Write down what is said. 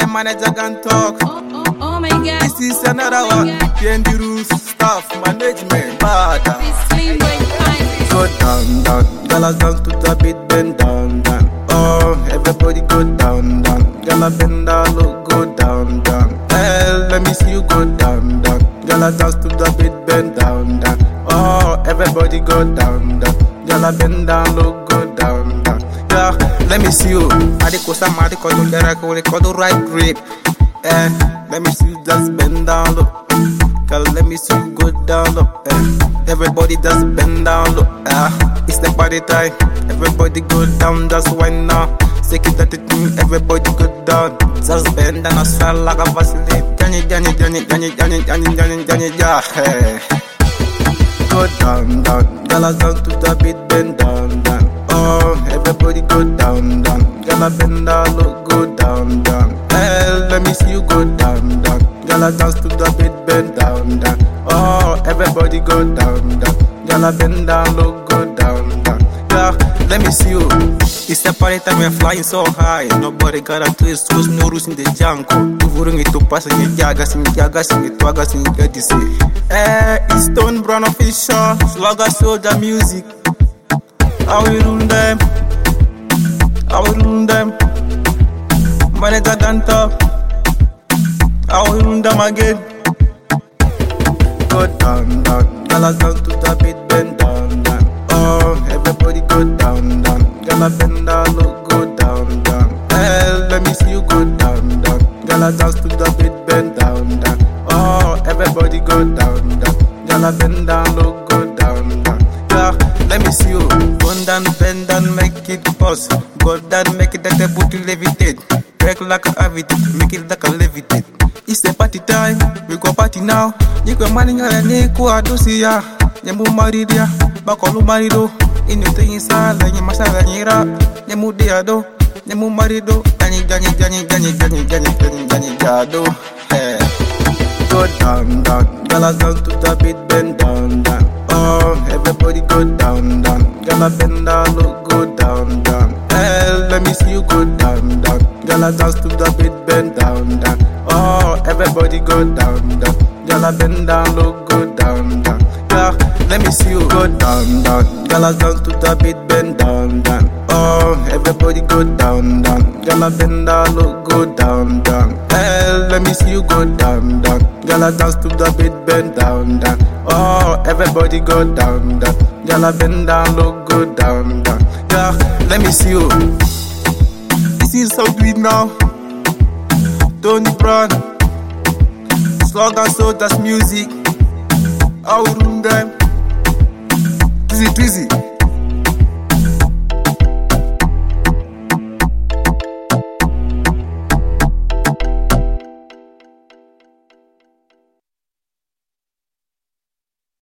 manager can talk. Oh my God. This is another one. PND rules, staff, management, bad. Go down, down. Gala dance to the beat, bend down, down. Oh, everybody go down, down. Gala bend down, look, go down, down. Hey, let me see you go down, down. Gala dance to the beat, bend down, down. Oh, everybody go down, down. Gala bend down, look, go down, down. Yeah, let me see you. Adikosa, Madiko, the right grip. Let me see you just bend down low. Girl, let me see you go down low. Everybody just bend down low. It's the party time. Everybody go down, just wine now. Say it that thing, everybody go down. Just bend down, smell like a Vaseline. Johnny, yeah. Go down, down. Girl, dance to the beat, bend down, down. Oh, everybody go down, down. Girl, bend down low, go down, down. Let me see you go down, down. Girl, dance to the beat, bend down, down. Oh, everybody go down, down. Girl, bend down, look, go down, down. Yeah, let me see you. It's the party time, we're flying so high. Nobody got a twist, cause no rules in the jungle. Uvurung itu pas in jaga, sing twaga, sing get this. It's Stone Brown official, Slugger Soldier music. I will rule them. Manager can talk. I will rule them again. Go down, down. Gala dance to the beat, bend down, down. Oh, everybody go down, down. Gala bend down, look, go down, down. Let me see you go down, down. Gala dance to the beat, bend down, down. Oh, everybody go down, down. Gala bend down, look, go down, down. Yeah, let me see you. Go down, bend down, make it pause. Go down, make it that they put you levitate. Break like a avitate, make it like a levitate. It's the party time, we go party now. You go manning a neko adosia. Nyamu maridia, bakolu marido. Inyute insala, nyamasala nyira. Nyamu deado, nyamu marido. Jani jado. Hey. Go down, down. Gala dance to the beat, bend down, down. Oh, everybody go down, down. Gala bend down, look, go down, down. Let me see you go down, down. Gala dance to the beat, bend down, down. Oh, everybody go down, down. Gala bend down, look, go down, down. Yeah, let me see you go down, down. Gala dance to the beat, bend down, down. Oh, everybody go down, down. Gala bend down, look, go down, down. Let me see you go down, down. Gala dance to the beat, bend down, down. Oh, everybody go down, down. Gala bend down, look, go down, down. Yeah, let me see you. This is how we now. Tony Brown, Slugger Soldiers music. I will rule them. Drizzy.